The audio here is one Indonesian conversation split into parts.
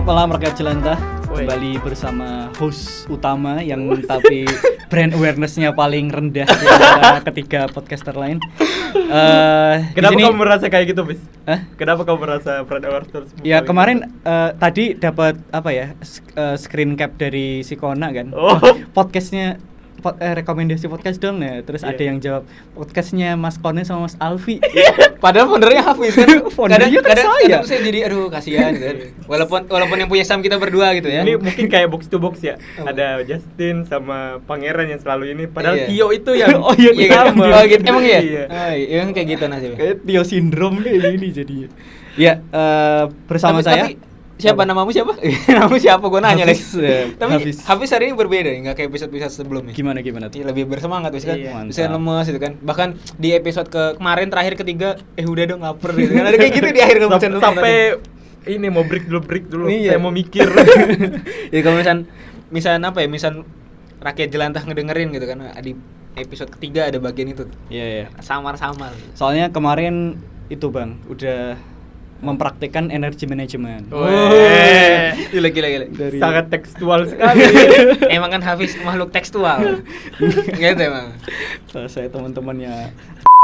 Selamat malam rakyat jelantah. Kembali bersama host utama yang tapi brand awareness-nya paling rendah di antara ketiga podcaster lain. Kenapa kamu merasa kayak gitu, Bis? Kenapa kamu merasa brand awareness? Ya kemarin tadi dapat screen cap dari si Kona kan. Podcastnya rekomendasi podcast dong ya. Terus ada yang jawab podcastnya Mas Kone sama Mas Alfi. Padahal foundernya Hafiz kan. Kadang saya jadi aduh kasihan kan. Walaupun yang punya saham kita berdua gitu ya. Ini mungkin kayak box to box ya. Ada Justin sama Pangeran yang selalu ini. Padahal Tio itu yang sama. Gitu. Emang iya? Iya kayak gitu nasibnya. Kayak Tio sindrom kayak gini jadinya. Ya, bersama saya. Siapa namamu siapa? Namamu siapa? Gue nanya Hafiz, Tapi Hafiz hari ini berbeda, nggak kayak episode sebelumnya. Gimana? Ya, lebih bersemangat biasanya kan. Bisa lemes gitu kan. Bahkan di episode kemarin terakhir ketiga, udah dong lapar gitu kan. Ada kayak gitu di akhir sampai ini mau break dulu. Saya mau mikir. Jadi kalau misal rakyat jelantah ngedengerin gitu kan, di episode ketiga ada bagian itu. Iya. Samar-samar. Soalnya kemarin itu Bang, udah mempraktikkan energi manajemen. Gila. Sangat tekstual sekali. Emang kan Hafiz makhluk tekstual. Gitu emang. Saya teman-temannya.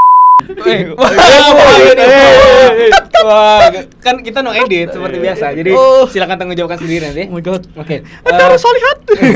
Wah, kan kita no edit seperti biasa. Jadi silakan tanggung jawabkan sendiri nanti. Oh my god. Oke. Harus lihat.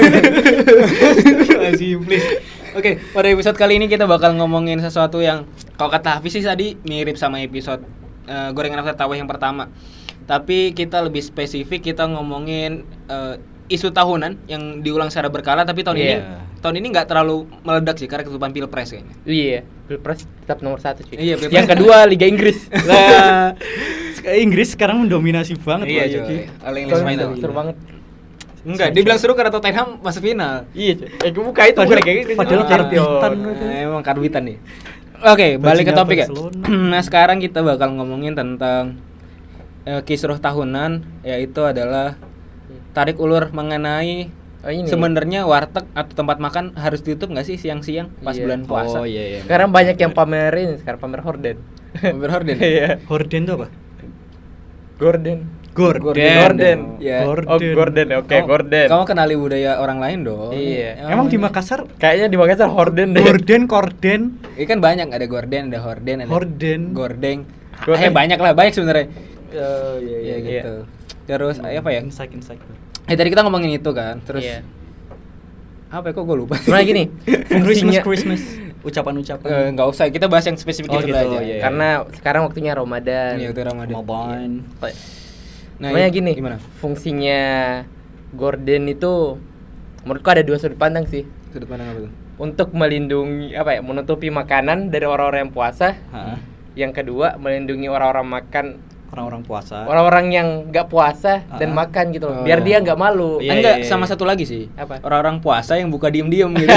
Please. Oke, pada episode kali ini kita bakal ngomongin sesuatu yang kalau kata Hafiz sih tadi mirip sama episode gorengan after taweh yang pertama. Tapi kita lebih spesifik, kita ngomongin isu tahunan yang diulang secara berkala. Tapi tahun ini nggak terlalu meledak sih karena ketutupan pilpres kayaknya. Iya, pilpres tetap nomor 1 cuy. Iya, yang kedua Liga Inggris. Inggris sekarang mendominasi banget. Iya cuy. Seru banget. Enggak, dia bilang seru karena Tottenham masuk final. Iya cuy. Buka itu bukan Liga Inggris. Padahal karbitan. Emang karbitan nih. Oke, balik ke topik ya. Nah, sekarang kita bakal ngomongin tentang kisruh tahunan, yaitu adalah tarik ulur mengenai sebenarnya warteg atau tempat makan harus ditutup nggak sih siang-siang pas bulan puasa? Oh iya. Sekarang banyak yang pamerin, sekarang pamer horden. Pamer horden? Iya. Horden itu apa? Gorden. Ya. Gorden. Oke, Gorden. Kamu kenali budaya orang lain dong. Iya. Emang di Makassar? Kayaknya di Makassar horden deh. Korden. Ini kan banyak, ada gorden, ada horden, ada gordeng. Banyak sebenarnya. Oh iya gitu. Terus apa ya? Insight. Tadi kita ngomongin itu kan. Terus apa ya, kok gue lupa. Sebenarnya gini, Christmas. Ucapan-ucapan. Enggak usah, kita bahas yang spesifik gitu aja. Iya. Karena sekarang waktunya Ramadan. Iya, waktu Ramadan. Nah, gini, gimana? Fungsinya gorden itu menurutku ada dua sudut pandang sih. Sudut pandang apa tuh? Untuk melindungi menutupi makanan dari orang-orang yang puasa. Yang kedua, melindungi orang-orang puasa. Orang-orang yang enggak puasa dan makan gitu loh. Biar dia enggak malu. Enggak, sama satu lagi sih. Apa? Orang-orang puasa yang buka diem-diem gitu.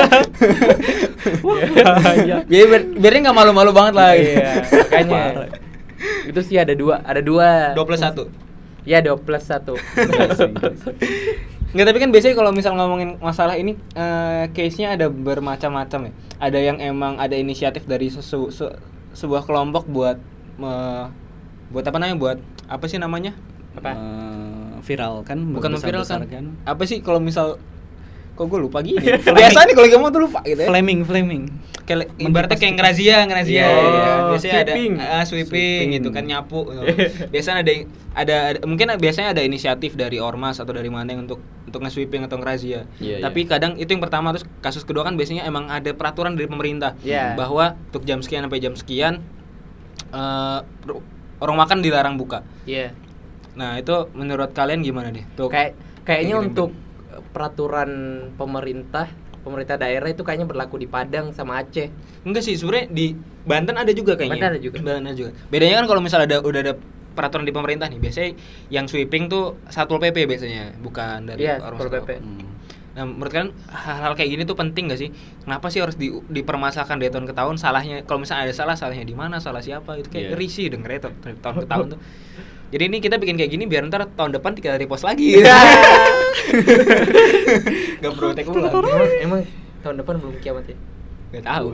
Biar dia enggak malu-malu banget lah. Iya, makanya. Itu sih ada dua 2+1. Iya, 2+1. Enggak, tapi kan biasanya kalau misal ngomongin masalah ini case-nya ada bermacam-macam ya. Ada yang emang ada inisiatif dari sebuah kelompok buat apa sih namanya? Viral kan? Bukan viral kan? Apa sih kalau misal kok gue lupa gini? Biasa nih kalau kamu tuh lupa gitu ya. Flaming. Kayak ibaratnya kayak ngerazia. Biasanya ada sweeping gitu kan, nyapu gitu. Biasanya ada mungkin biasanya ada inisiatif dari ormas atau dari mana yang untuk nge-sweeping atau ngerazia. Tapi kadang itu yang pertama, terus kasus kedua kan biasanya emang ada peraturan dari pemerintah bahwa untuk jam sekian sampai jam sekian orang makan dilarang buka. Iya. Nah, itu menurut kalian gimana deh? Kayaknya untuk peraturan pemerintah daerah itu kayaknya berlaku di Padang sama Aceh. Enggak sih, sebenarnya di Banten ada juga kayaknya. Banten ada juga. Bedanya kan kalau misalnya udah ada peraturan di pemerintah nih, biasanya yang sweeping tuh Satpol PP biasanya, bukan dari orang Satpol PP. Nah, menurut kalian hal-hal kayak gini tuh penting enggak sih? Kenapa sih harus dipermasalahkan dari tahun ke tahun? Salahnya kalau misalnya ada salahnya di mana? Salah siapa? Itu kayak risih dengernya tahun ke tahun tuh. Jadi ini kita bikin kayak gini biar ntar tahun depan kita repost lagi. Gak perlu take ulang. Emang tahun depan belum kiamat ya? Gak tahu.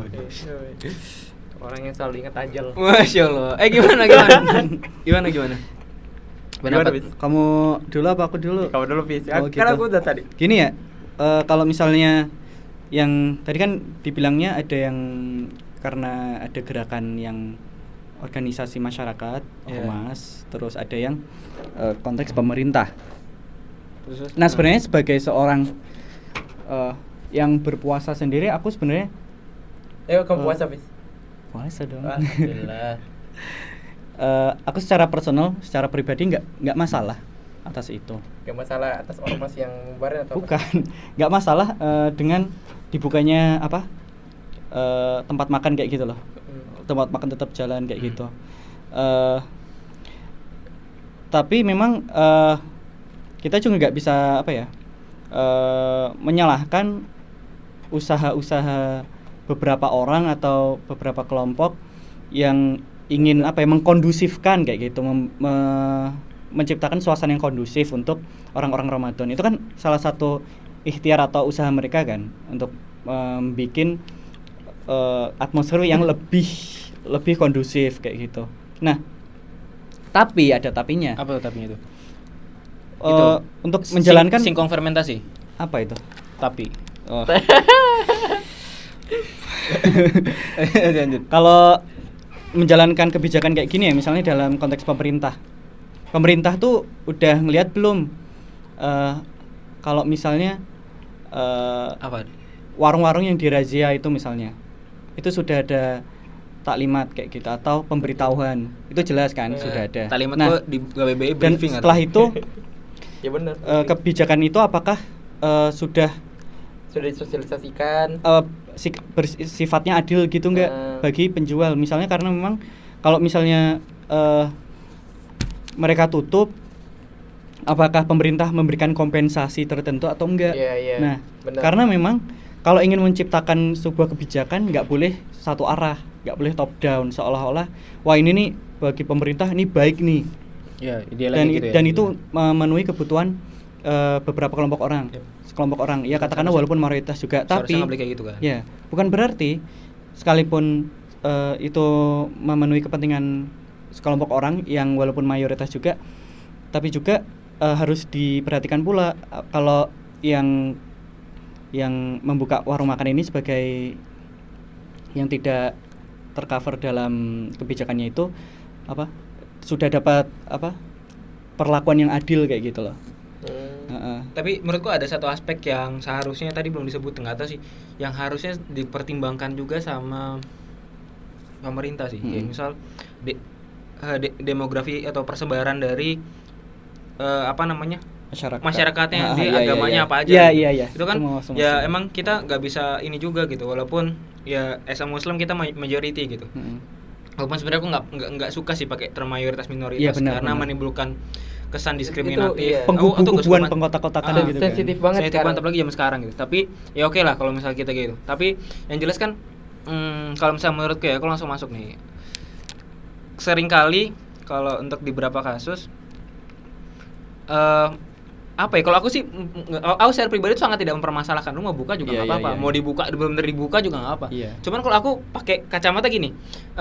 Orang yang selalu ingat ajal. Masya Allah. Gimana? Kamu dulu apa aku dulu? Kamu dulu, Pis. Oh, gitu. Karena aku udah tadi. Gini ya, kalau misalnya yang tadi kan dibilangnya ada yang karena ada gerakan yang organisasi masyarakat, ormas, terus ada yang konteks pemerintah. Nah sebenarnya sebagai seorang yang berpuasa sendiri, aku sebenarnya kamu puasa, Pis? Puasa dong. Alhamdulillah. Aku secara personal, secara pribadi nggak masalah atas itu. Nggak masalah atas ormas yang bubarin atau bukan? Nggak masalah dengan dibukanya tempat makan kayak gitu loh. Tempat makan tetap jalan kayak gitu. Tapi memang kita juga nggak bisa menyalahkan usaha-usaha beberapa orang atau beberapa kelompok yang ingin mengkondusifkan kayak gitu, menciptakan suasana yang kondusif untuk orang-orang Ramadan. Itu kan salah satu ikhtiar atau usaha mereka kan untuk bikin atmosfer yang lebih kondusif kayak gitu. Nah, tapi ada tapinya. Apa tuh tapinya itu? Untuk menjalankan singkong fermentasi. Apa itu? Tapi. Oh. Kalau menjalankan kebijakan kayak gini ya, misalnya dalam konteks pemerintah tuh udah ngelihat belum kalau misalnya warung-warung yang dirazia itu misalnya itu sudah ada taklimat kayak gitu atau pemberitahuan, itu jelas kan sudah ada taklimat. Nah, di KBBI dan briefing setelah itu ya benar, kebijakan itu apakah sudah disosialisasikan, sifatnya adil gitu enggak bagi penjual misalnya, karena memang kalau misalnya mereka tutup, apakah pemerintah memberikan kompensasi tertentu atau enggak? Nah, benar. Karena memang kalau ingin menciptakan sebuah kebijakan nggak boleh satu arah, nggak boleh top down, seolah-olah wah ini nih bagi pemerintah ini baik nih. Ya, dan itu memenuhi kebutuhan beberapa kelompok orang. Sekelompok orang, ya katakanlah walaupun mayoritas juga, tapi gitu kan? Ya, bukan berarti sekalipun itu memenuhi kepentingan sekelompok orang yang walaupun mayoritas juga, tapi juga harus diperhatikan pula kalau yang membuka warung makan ini sebagai yang tidak tercover dalam kebijakannya itu sudah dapat perlakuan yang adil kayak gitu loh. Tapi menurutku ada satu aspek yang seharusnya tadi belum disebut, nggak tahu sih, yang harusnya dipertimbangkan juga sama pemerintah sih. Kayak misal demografi atau persebaran dari masyarakatnya, di agamanya apa aja. Iya. Itu kan ya emang kita nggak bisa ini juga gitu, walaupun ya as a Muslim kita majority gitu. Walaupun sebenarnya aku nggak suka sih pakai term mayoritas minoritas, karena menimbulkan kesan diskriminatif, pengkubuan pengkotak-kotakan gitu kan. Sensitif banget apalagi zaman sekarang gitu. Tapi ya oke lah kalau misalnya kita gitu. Tapi yang jelas kan kalau misalnya menurutku ya, aku langsung masuk nih. Seringkali kalau untuk di beberapa kasus kalau aku sih, aku secara pribadi sangat tidak mempermasalahkan. Lu mau buka juga nggak apa-apa, mau dibuka belum dibuka juga nggak apa. Cuman kalau aku pakai kacamata gini,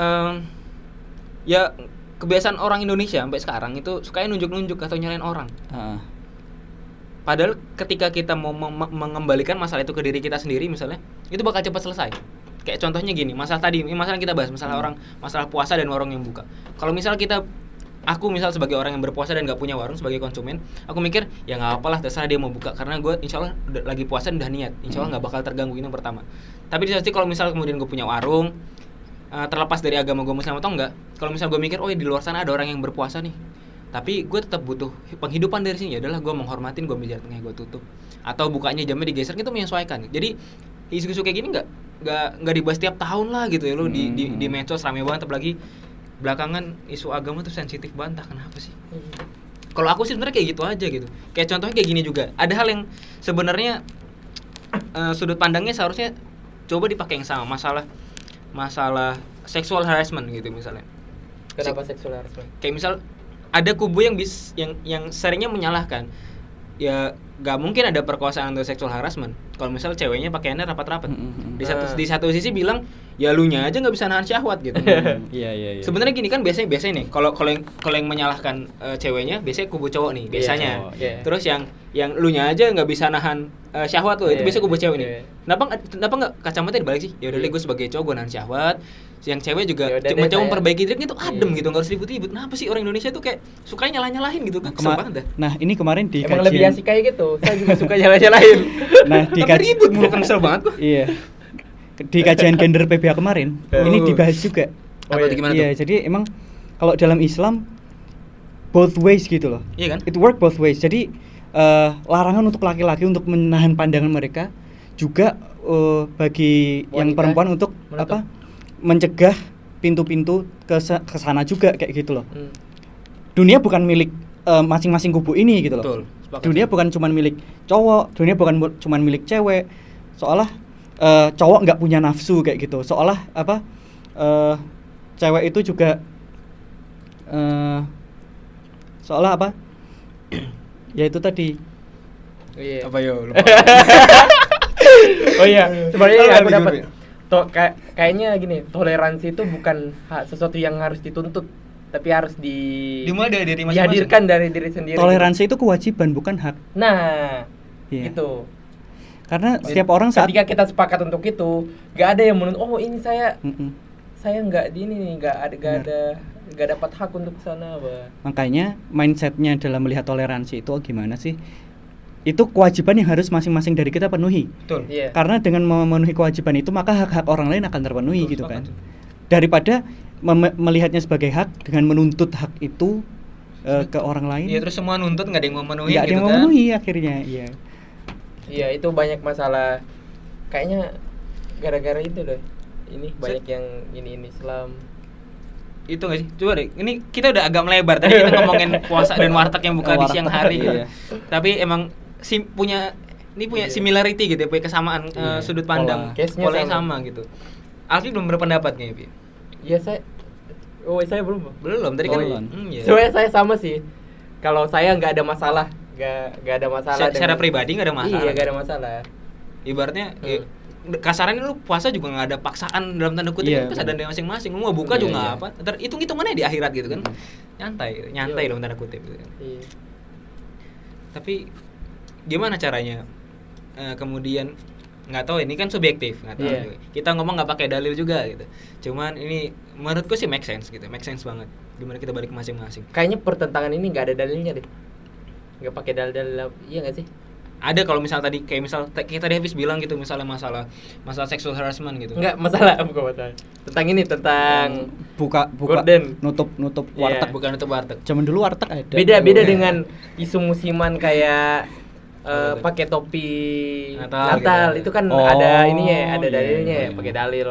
ya kebiasaan orang Indonesia sampai sekarang itu sukanya nunjuk-nunjuk atau nyalain orang. Padahal ketika kita mau mengembalikan masalah itu ke diri kita sendiri misalnya, itu bakal cepat selesai. Kayak contohnya gini, masalah yang kita bahas, masalah puasa dan warung yang buka. Kalau misal aku misal sebagai orang yang berpuasa dan nggak punya warung, sebagai konsumen, aku mikir ya nggak apalah, terserah dia mau buka, karena gue insya Allah lagi puasa dan udah niat, insya Allah nggak bakal terganggu. Ini yang pertama. Tapi di satu sisi kalau misal kemudian gue punya warung, terlepas dari agama gue Muslim atau enggak, kalau misal gue mikir di luar sana ada orang yang berpuasa nih, tapi gue tetap butuh penghidupan dari sini, ya udahlah gue menghormatin, gue ambil jaraknya, gue tutup atau bukanya jamnya digeser, gitu menyesuaikan. Jadi isu-isu kayak gini nggak dibahas tiap tahun lah gitu ya lo di medsos rame banget, apalagi belakangan isu agama tuh sensitif banget, kenapa sih? Kalau aku sih sebenarnya kayak gitu aja gitu. Kayak contohnya kayak gini juga, ada hal yang sebenarnya sudut pandangnya seharusnya coba dipakai yang sama, masalah sexual harassment gitu misalnya. Kenapa sexual harassment? Kayak misal ada kubu yang seringnya menyalahkan, ya nggak mungkin ada perkosaan atau sexual harassment kalau misal ceweknya pakaiannya rapat-rapat. Di satu sisi bilang ya lunya aja nggak bisa nahan syahwat gitu. Iya. Sebenarnya gini kan biasanya nih kalau yang menyalahkan ceweknya biasanya kubu cowok nih biasanya. Terus yang lunya aja nggak bisa nahan syahwat tuh itu biasanya kubu cewek nih. Kenapa nggak kacamata dibalik sih? Ya udah gue sebagai cowok gue nahan syahwat. Yang cewek juga mencoba memperbaiki dirinya tuh adem gitu, nggak harus ribut-ribut. Kenapa sih orang Indonesia tuh kayak suka nyalahin gitu kan? Kesel banget dah. Nah, ini kemarin di emang lebih asik kayak gitu. Saya juga suka nyalahin. Nah, di ribut mulu kan kesel banget gua. Iya. Di kajian gender PBH kemarin, ini dibahas juga. Gimana tuh? Iya, jadi emang kalau dalam Islam both ways gitu loh. Iya kan? It work both ways. Jadi larangan untuk laki-laki untuk menahan pandangan mereka, juga bagi wanita, yang perempuan untuk mencegah pintu-pintu ke sana juga kayak gitu loh. Dunia bukan milik masing-masing kubu ini gitu loh. Betul. Dunia bukan cuma milik cowok, dunia bukan cuma milik cewek. Seolah cowok nggak punya nafsu kayak gitu. Seolah cewek itu juga seolah ya itu tadi. Apa yo? Lupa. Oh iya, sebenarnya aku dapat kayaknya gini, toleransi itu bukan sesuatu yang harus dituntut, tapi harus dimulai dari diri masing-masing. Dihadirkan dari diri sendiri. Toleransi itu kewajiban bukan hak. Nah, gitu. Karena setiap orang ketika kita sepakat untuk itu, nggak ada yang menuntut. Oh ini saya nggak di ini, nggak dapat hak untuk sana, Bah. Makanya mindsetnya dalam melihat toleransi itu gimana sih? Itu kewajiban yang harus masing-masing dari kita penuhi. Betul. Yeah. Karena dengan memenuhi kewajiban itu maka hak-hak orang lain akan terpenuhi. Betul, gitu kan. Daripada melihatnya sebagai hak dengan menuntut hak itu ke orang lain. Iya, terus semua nuntut nggak ada yang memenuhi. Nggak ada yang memenuhi akhirnya. Iya. Iya, itu banyak masalah. Kayaknya gara-gara itu deh. Ini banyak yang ini Islam. Itu nggak sih? Coba deh. Ini kita udah agak melebar. Tadi kita ngomongin puasa dan warteg yang buka di siang hari gitu. Tapi emang punya similarity gitu ya, punya kesamaan sudut pandang, polanya sama gitu. Alfi belum berpendapat nih, Pi. Iya, saya belum tadi kan. Sebenarnya saya sama sih. Kalau saya nggak ada masalah, nggak ada masalah. Secara pribadi nggak ada masalah. Iya, nggak ada masalah. Ibaratnya kasarnya lu puasa juga nggak ada paksaan dalam tanda kutip, kan kesadaran dari masing-masing. Lu mau buka juga apa? Hitung-hitungannya di akhirat gitu kan. Nyantai dalam tanda kutip gitu kan. Iya. Tapi gimana caranya kemudian nggak tahu, ini kan subjektif, nggak tahu kita ngomong nggak pakai dalil juga gitu, cuman ini menurutku sih make sense banget gimana kita balik ke masing-masing. Kayaknya pertentangan ini nggak ada dalilnya deh, nggak pakai dalil, iya nggak sih? Ada kalau misal tadi kayak kita tadi habis bilang gitu, misalnya masalah sexual harassment gitu. Bukan masalah tentang buka nutup warteg. Bukan nutup warteg. Zaman dulu warteg ada. Beda dengan isu musiman kayak pakai topi Natal gitu. Itu kan ada ininya, ada dalilnya, pakai dalil.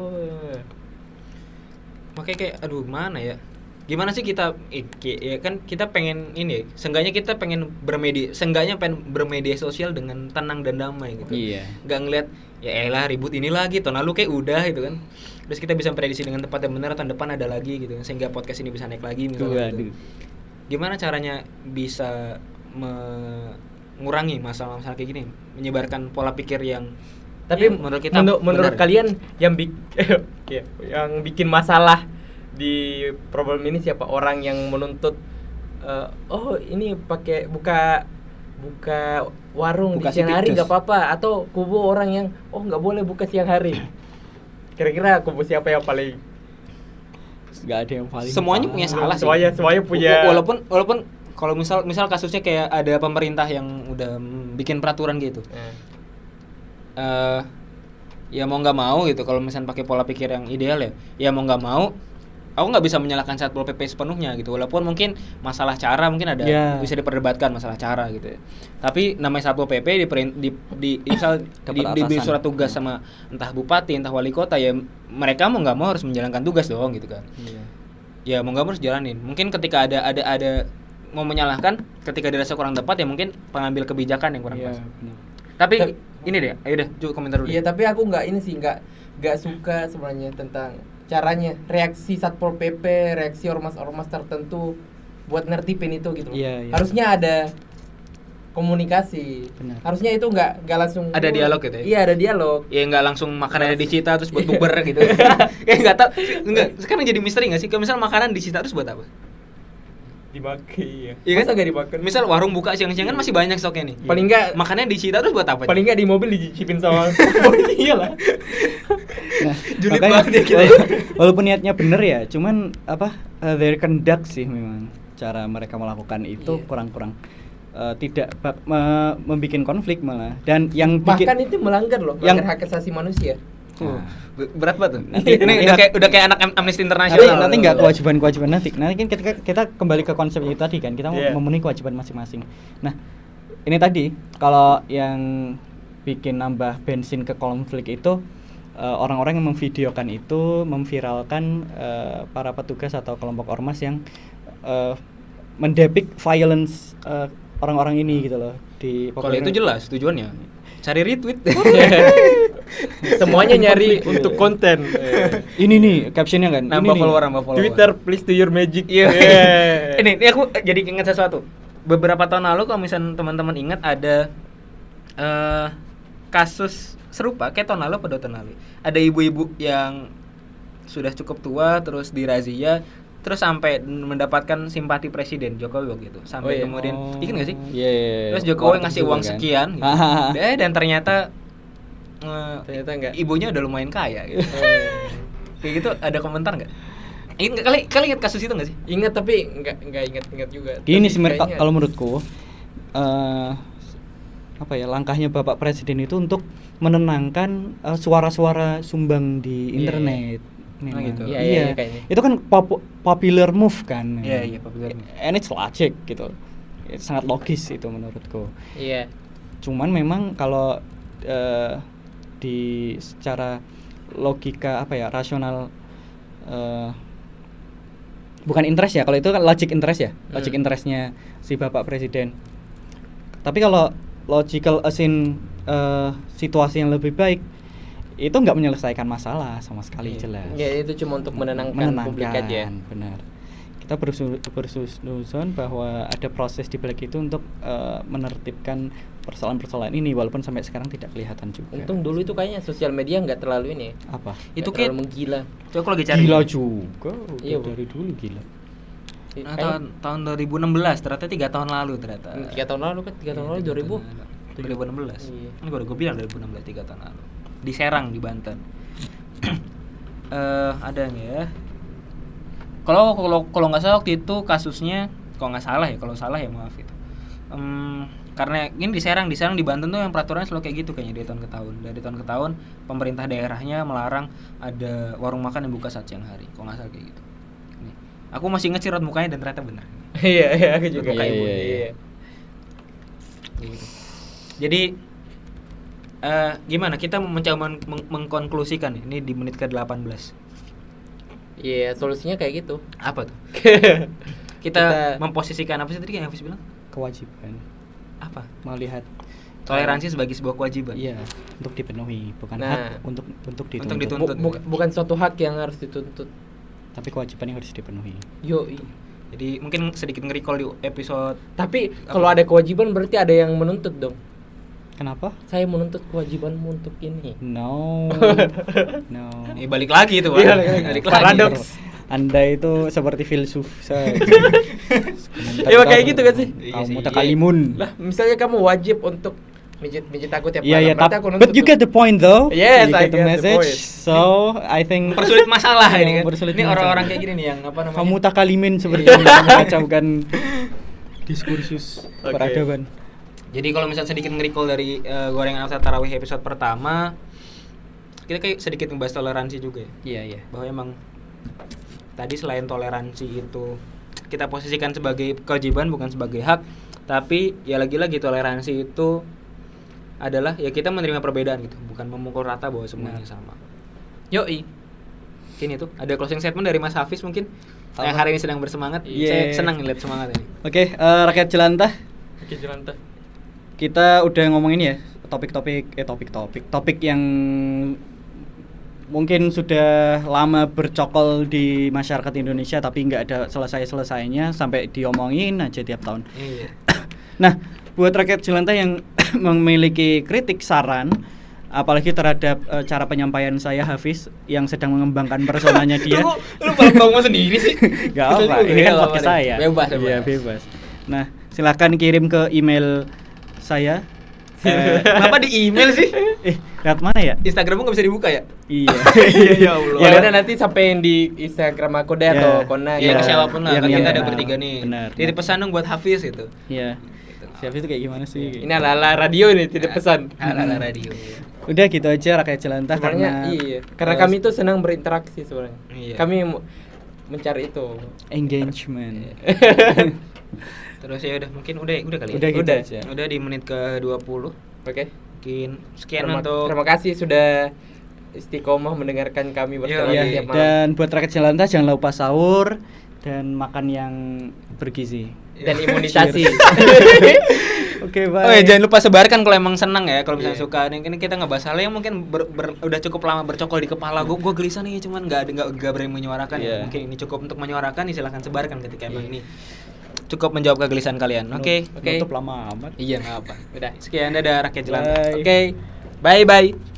Makanya kayak aduh mana ya? Gimana sih kita ya kan kita pengen ini, seenggaknya kita pengen bermedia sosial dengan tenang dan damai gitu. Iya. Enggak ngeliat ya elah ribut ini lagi, tahun lalu kayak udah gitu kan. Terus kita bisa prediksi dengan tepat dan benar tahun depan ada lagi gitu, sehingga podcast ini bisa naik lagi misalnya gitu. Gimana caranya bisa mengurangi masalah-masalah kayak gini, menyebarkan pola pikir yang tapi menurut kita menurut kalian yang bikin masalah di problem ini siapa? Orang yang menuntut ini pakai buka warung buka di siang hari nggak apa-apa, atau kubu orang yang nggak boleh buka siang hari? Kira-kira kubu siapa yang paling? Nggak ada yang paling. Semuanya punya salah sih. Semuanya punya. Walaupun kalau misal kasusnya kayak ada pemerintah yang udah bikin peraturan gitu. Ya mau nggak mau gitu, kalau misalnya pakai pola pikir yang ideal ya mau nggak mau, aku nggak bisa menyalahkan Satpol PP sepenuhnya gitu, walaupun mungkin masalah cara mungkin ada bisa diperdebatkan masalah cara gitu ya. Tapi namanya Satpol PP diberi surat tugas sama entah bupati entah wali kota, ya mereka mau nggak mau harus menjalankan tugas dong gitu kan. Ya mau nggak mau harus jalanin. Mungkin ketika ada mau menyalahkan ketika dirasa kurang tepat, ya mungkin pengambil kebijakan yang kurang pas. Tapi ini deh, ayo deh coba komentar dulu. Iya, tapi aku nggak suka sebenarnya tentang caranya, reaksi Satpol PP, reaksi ormas-ormas tertentu buat nertipin itu gitu. Iya. Harusnya ada komunikasi. Benar. Harusnya itu nggak langsung ada dialog gitu ya. Iya, ada dialog. Ya nggak langsung makanannya disita terus buat bukber gitu. Kayak nggak tahu. Enggak, sekarang jadi misteri nggak sih? Kalau misal makanan disita terus buat apa? Dipakai ya. Iya kan? Masa nggak dimakan? Misal warung buka siang-siang kan masih banyak stoknya nih. Paling nggak makanannya disita terus buat apa? Paling nggak di mobil dicicipin sama polisi lah. Nah, julid banget ya kita. Walaupun niatnya bener ya, cuman their conduct sih memang cara mereka melakukan itu kurang-kurang tidak membuat konflik malah. Dan yang bahkan itu melanggar loh, melanggar hak asasi manusia. Berat banget tuh. Ini udah kayak anak Amnesty International. Nanti nggak kewajiban nanti kan kita kembali ke konsep itu tadi kan, kita memenuhi kewajiban masing-masing. Nah, ini tadi kalau yang bikin nambah bensin ke konflik itu orang-orang yang memvideokan itu, memviralkan para petugas atau kelompok ormas yang mendepik violence orang-orang ini gitu loh di. Kalau itu jelas tujuannya cari retweet. Semuanya nyari untuk konten. Ini nih captionnya kan. Nambah follower. Twitter please do your magic. Ini aku jadi ingat sesuatu. Beberapa tahun lalu kalau misalnya teman-teman ingat ada kasus serupa kayak tahun lalu pada tahun lalu. Ada ibu-ibu yang sudah cukup tua terus dirazia terus sampai mendapatkan simpati Presiden Jokowi waktu itu. Sampai kemudian ingat enggak sih? Terus Jokowi ngasih uang kan sekian gitu. Dan ternyata enggak. Ibunya udah lumayan kaya gitu. Kayak gitu ada komentar enggak? Kalian ingat kasus itu enggak sih? Ingat tapi enggak ingat juga. Gini sih kalau menurutku langkahnya Bapak Presiden itu untuk menenangkan suara-suara sumbang di internet. Gitu. Iya. Itu kan popular move kan. Iya, popular move. And it's logic gitu. Sangat logis itu menurutku. Iya. Cuman memang kalau di secara logika rasional bukan interest ya, kalau itu kan logic interest ya. Logic interestnya si Bapak Presiden. Tapi kalau logical as in situasi yang lebih baik itu nggak menyelesaikan masalah sama sekali jelas. Ya itu cuma untuk menenangkan publik aja. Benar. Kita bersusun bahwa ada proses di balik itu untuk menertibkan persoalan-persoalan ini walaupun sampai sekarang tidak kelihatan juga. Untung dulu itu kayaknya sosial media nggak terlalu ini. Apa? Itu kayak menggila. Coba aku lagi cari. Gila juga. Iya, dari dulu gila. Tahun 2016 ternyata 3 tahun lalu ternyata. 3 tahun lalu kan 3 tahun lalu 2016. Iya. Kan gue bilang 2016 3 tahun lalu. Di Serang di Banten. Ada nggak ya? Kalau nggak salah waktu itu kasusnya, kalau nggak salah ya, kalau salah ya maaf itu. Karena ini di Serang di Banten tuh yang peraturannya selalu kayak gitu kayaknya dari tahun ke tahun pemerintah daerahnya melarang ada warung makan yang buka saat siang hari. Kalau nggak salah kayak gitu. Nih, aku masih ingat sih raut mukanya dan ternyata benar. Iya, aku juga. Iya. Jadi gimana kita mencoba mengkonklusikan ini di menit ke-18. Iya, solusinya kayak gitu. Apa tuh? kita memposisikan apa sih tadi yang Hafiz bilang? Kewajiban. Apa? Melihat toleransi sebagai sebuah kewajiban. Iya, untuk dipenuhi, bukan hak untuk dituntut. Untuk dituntut. Bukan suatu hak yang harus dituntut, tapi kewajiban yang harus dipenuhi. Jadi mungkin sedikit nge-recall di episode. Tapi kalau ada kewajiban berarti ada yang menuntut dong. Kenapa? Saya menuntut kewajibanmu untuk ini. No. Balik lagi itu, Pak. Balik paradoks. Anda itu seperti filsuf saja. Ya kayak gitu kan sih? Kamu takalimun. Lah, misalnya kamu wajib untuk mijit aku tiap malam. Iya, but you get the point though. Yes, I get the message. So, I think persulit masalah ini kan. Ini orang-orang kayak gini nih yang apa namanya? Kamu takalimin seperti yang mengacaukan diskursus peradaban. Jadi kalau misalnya sedikit nge-recall dari Gorengan After Tarawih episode pertama, kita kayak sedikit membahas toleransi juga ya. Iya. Bahwa emang tadi selain toleransi itu kita posisikan sebagai kewajiban bukan sebagai hak, tapi ya lagi-lagi toleransi itu adalah ya kita menerima perbedaan gitu, bukan memukul rata bahwa semuanya sama. Yoi. Mungkin itu ada closing statement dari Mas Hafiz mungkin yang hari ini sedang bersemangat. Saya senang ngeliat semangat ini. Oke, rakyat jelantah. Kita udah ngomongin ya topik yang mungkin sudah lama bercokol di masyarakat Indonesia tapi nggak ada selesainya sampai diomongin aja tiap tahun. Iya. Nah, buat rakyat jelantah yang memiliki kritik saran apalagi terhadap cara penyampaian saya Hafiz yang sedang mengembangkan personanya dia. Lu ngomong sendiri sih. Enggak apa, ini kan podcast saya. Bebas. Iya, bebas. Nah, silakan kirim ke email saya. Kenapa di email sih? Lihat mana ya? Instagrammu nggak bisa dibuka ya? Iya. Ya Allah. Ya udah nanti sampein di Instagram aku deh atau Kona. Ya, siapapun lah. Kan kita ada benar, bertiga nih. Benar. Titip pesan dong buat Hafiz itu. Iya. Siapa itu kayak gimana sih? Ini ala-ala radio nih, titip pesan. Ala-ala radio. Udah gitu aja rakyat jelantah karena karena kami tuh senang berinteraksi sebenarnya. Iya. Kami mencari itu engagement. Terus ya udah mungkin udah kali ya. Udah aja. Udah di menit ke-20. Oke. Mungkin sekian untuk terima kasih sudah istiqomah mendengarkan kami bersama tiap malam. Dan buat rakyat jelantah jangan lupa sahur dan makan yang bergizi dan imunisasi. Oke, bye. Oh ya, jangan lupa sebarkan kalau emang senang ya. Kalau misalnya suka nih, ini kita ngebahas hal yang mungkin udah cukup lama bercokol di kepala. Gue gelisah nih, cuman nggak berani menyuarakan. Mungkin ini cukup untuk menyuarakan, silahkan sebarkan ketika emang ini cukup menjawab kegelisahan kalian. Oke. Tutup lama amat. Iya, nggak apa. Udah. Sekian, dadah rakyat jelantah. Oke. Bye.